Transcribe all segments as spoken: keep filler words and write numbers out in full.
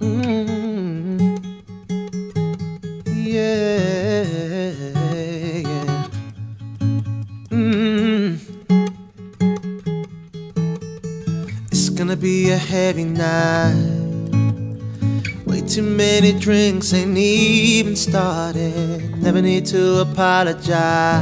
Mm, yeah, yeah. Mm. It's gonna be a heavy night. Way too many drinks ain't even started. Never need to apologize.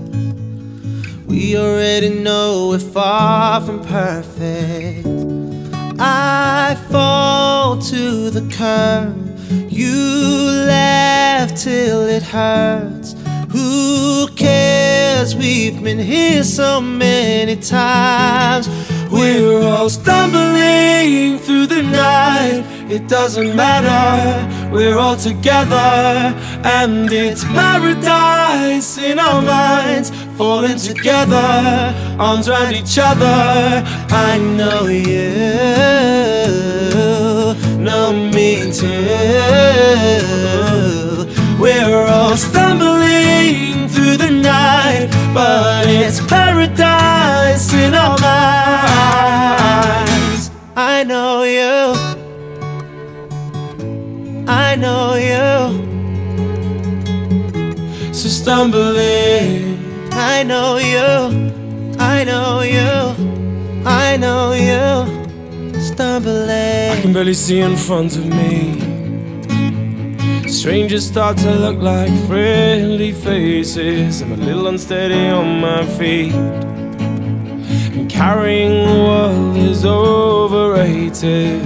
We already know we're far from perfect. I fall to the curb. You laugh till it hurts. Who cares? We've been here so many times. We're all stumbling through the night. It doesn't matter, we're all together. And it's paradise in our minds, falling together, arms around each other. I know you know me too. We're all stumbling through the night, but it's paradise in our minds. I know you, I know you. So stumbling, I know you, I know you, I know you. Stumbling, I can barely see in front of me. Strangers start to look like friendly faces. I'm a little unsteady on my feet, and carrying the world is overrated.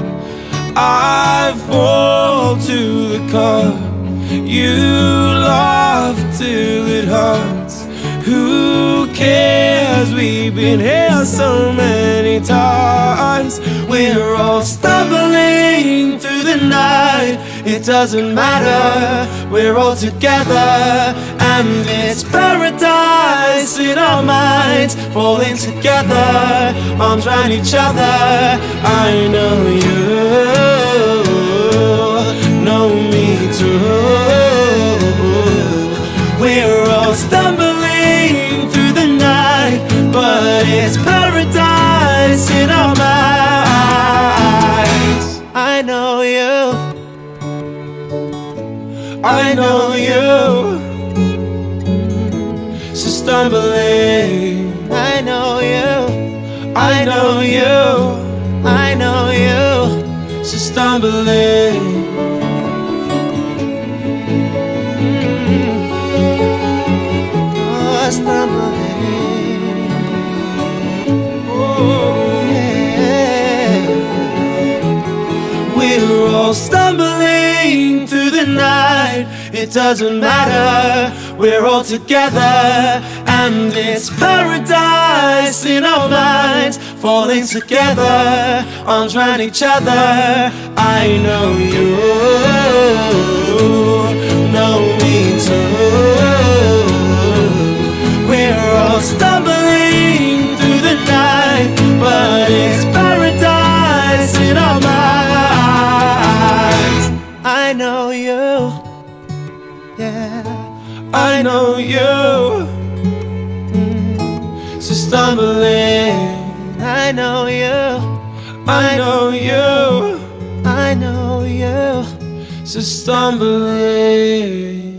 I fall to the cup. You laugh till it hurts. Who cares? We've been here so many times. We're all stumbling through the night. It doesn't matter, we're all together. And it's paradise in our minds, falling together, arms around each other. I know you know me too. We're all stumbling through the night, but it's paradise in our minds. I know you, I know you. So stumbling, I know you, I know you, I know you. So stumbling. Stumbling, oh yeah. We're all stumbling through the night. It doesn't matter, we're all together. And it's paradise in our minds, falling together, arms around each other. I know you know me too. We're all stumbling through the night, but it's paradise in our minds. I know you, yeah, I know you. Mm. So stumbling, I know you, I know you, I know you. So stumbling.